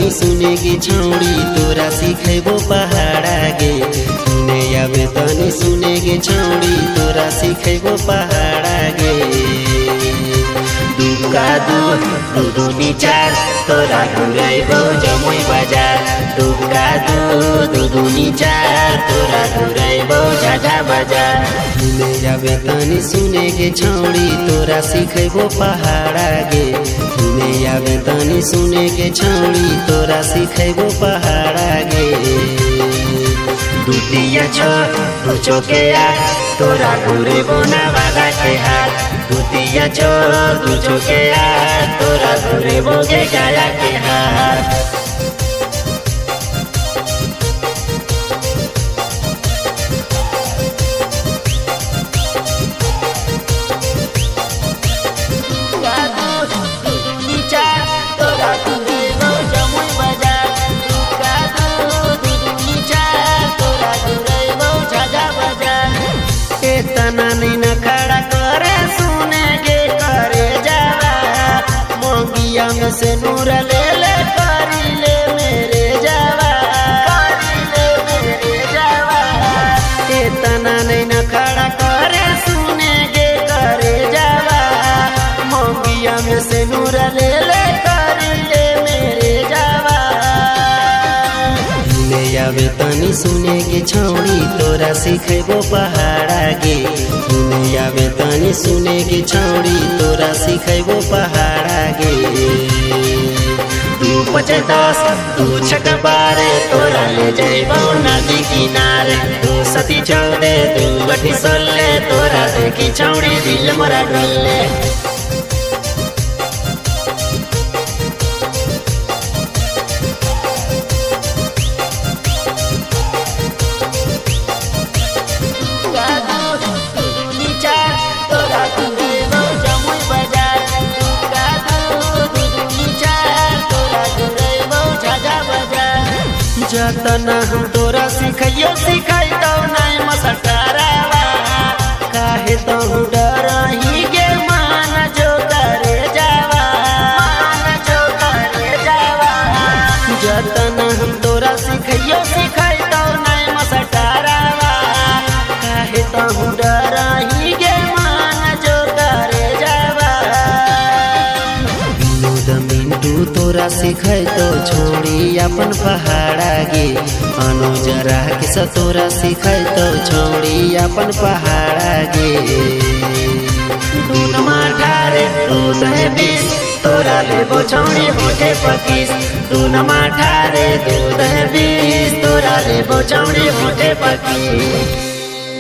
तनी सुने गे छौड़ी तोरा सिखैबो पहाड़ आगे सुने आवे तनी सुने गे छौड़ी तोरा सिखैबो पहाड़ आगे दुका दू दूनी चार तोरा घुरैबो जमुई बजार दुका दू दूनी चार तोरा घुरैबो झाझा बजार सुने आवे तनी सुने गे छौड़ी तोरा सिखैबो पहाड़ आगे सुने आवे तनी सुने गे छौड़ी तोरा सिखैबो पहाड़ आगे दुतिया छ दू चोकेया तोरा घुरैबो नवादा के हाट दुतिया छ दू चोकेया तोरा घुरैबो गे गया के हाट तना नहीं न खड़ा करे सुने गे करे जावा मोंगिया में से नूर ले ले करी ले मेरे जावा करी ले मेरे जावा तना नहीं न खड़ा करे सुने गे करे जावा मोंगिया में से नूर ले ले करी ले मेरे जावा ले आवे तनी सुने गे छौड़ी तोरा सिखैबो पहाड़ आगे सुने आवे तनी सुने गे छौड़ी तोरा सिखैबो पहाड़ आगे दू पचे 10 दू छक 12 तोरा ले जैबो नदी किनारे दू सती 14 दू अठी 16 तोरा देखी छौड़ी दिल मोरा डोले जतना हम तोरा सिखैयो सिखैतो नहीं मसटरावा काहे तो डरही गे मान जो करे जावा मान जो करे जावा जतना हम तोरा सिखैयो सिखैतो नहीं मसटरावा काहे तो डरही गे मान जो करे जावा विनोद मिंटू तोरा सिखैतो छोड़ी अपन पहाड़ आगे अनुज राकेश तोरा सिखैतो छोड़ी अपन पहाड़ आगे दून माठारे दूध है 20 तोरा लेबो छौड़ी होठे 25 दून माठारे दूध है 20 तोरा लेबो छौड़ी होठे 25